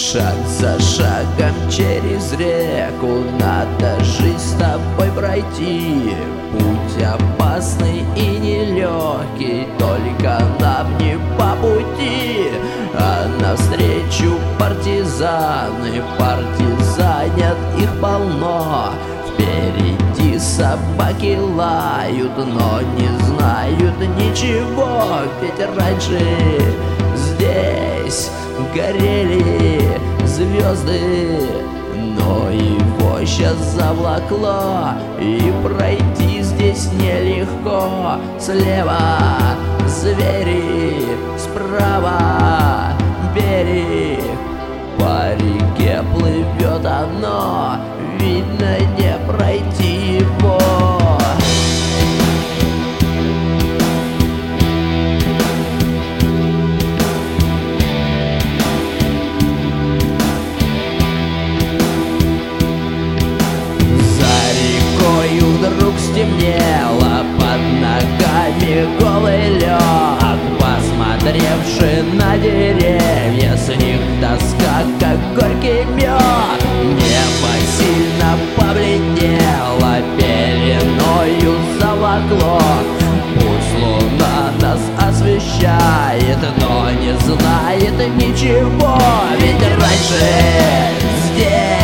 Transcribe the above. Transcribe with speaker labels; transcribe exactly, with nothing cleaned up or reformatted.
Speaker 1: Шаг за шагом через реку надо жизнь с тобой пройти. Путь опасный и нелегкий, только нам не по пути. А навстречу партизаны, партизанят их полно. Впереди собаки лают, но не знают ничего. Ведь раньше здесь горели звезды, но его сейчас завлакло, и пройти здесь нелегко. Слева звери, справа берег, по реке плывет оно, видно, не пройти его. Вдруг стемнело, под ногами голый лед. Посмотревши на деревья, с них тоска, как горький мед. Небо сильно побледнело, пеленою заволокло. Пусть луна нас освещает, но не знает ничего. Ведь раньше здесь